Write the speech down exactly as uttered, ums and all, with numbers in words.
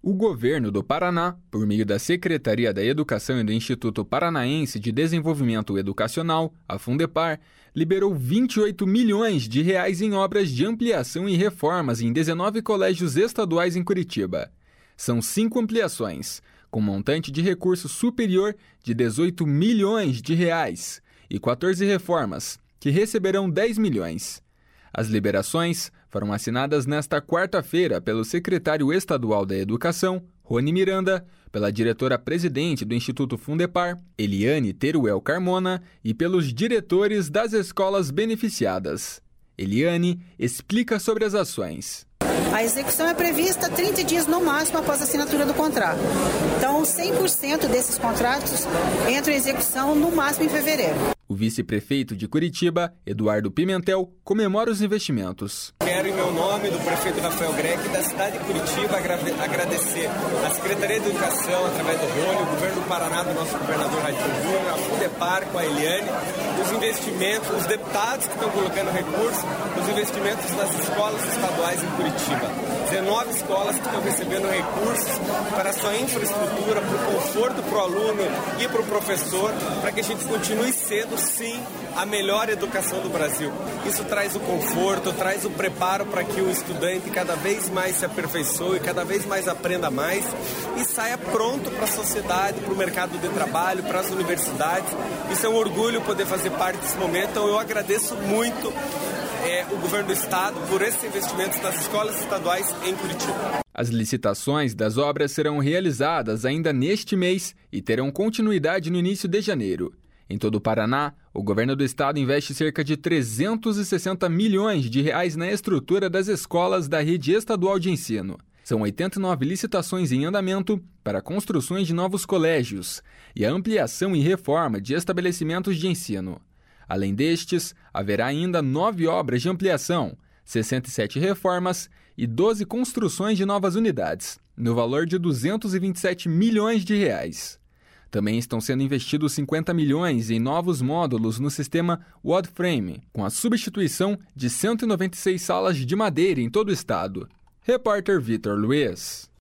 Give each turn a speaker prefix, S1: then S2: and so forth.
S1: O governo do Paraná, por meio da Secretaria da Educação e do Instituto Paranaense de Desenvolvimento Educacional, a Fundepar, liberou vinte e oito milhões de reais em obras de ampliação e reformas em dezenove colégios estaduais em Curitiba. São cinco ampliações, com montante de recurso superior de dezoito milhões de reais, e quatorze reformas, que receberão dez milhões. As liberações foram assinadas nesta quarta-feira pelo secretário estadual da Educação, Rony Miranda, pela diretora-presidente do Instituto Fundepar, Eliane Teruel Carmona, e pelos diretores das escolas beneficiadas. Eliane explica sobre as ações.
S2: A execução é prevista trinta dias no máximo após a assinatura do contrato. Então, cem por cento desses contratos entram em execução no máximo em fevereiro.
S1: O vice-prefeito de Curitiba, Eduardo Pimentel, comemora os investimentos.
S3: Quero, em meu nome, do prefeito Rafael Greco e da cidade de Curitiba, agradecer à Secretaria de Educação, através do Rony, o governo do Paraná, do nosso governador Ratinho Júnior, a Fundepar com a Eliane, os investimentos, os deputados que estão colocando recursos, os investimentos das escolas estaduais em Curitiba. dezenove escolas que estão recebendo recursos para a sua infraestrutura, para o conforto para o aluno e para o professor, para que a gente continue sendo, sim, a melhor educação do Brasil. Isso traz o conforto, traz o preparo para que o estudante cada vez mais se aperfeiçoe, cada vez mais aprenda mais e saia pronto para a sociedade, para o mercado de trabalho, para as universidades. Isso é um orgulho poder fazer parte desse momento, então eu agradeço muito É, o governo do estado por esses investimentos nas escolas estaduais em Curitiba.
S1: As licitações das obras serão realizadas ainda neste mês e terão continuidade no início de janeiro. Em todo o Paraná, o governo do estado investe cerca de trezentos e sessenta milhões de reais na estrutura das escolas da rede estadual de ensino. São oitenta e nove licitações em andamento para construções de novos colégios e a ampliação e reforma de estabelecimentos de ensino. Além destes, haverá ainda nove obras de ampliação, sessenta e sete reformas e doze construções de novas unidades, no valor de duzentos e vinte e sete milhões de reais. Também estão sendo investidos cinquenta milhões em novos módulos no sistema WordFrame, com a substituição de cento e noventa e seis salas de madeira em todo o estado. Repórter Vitor Luiz.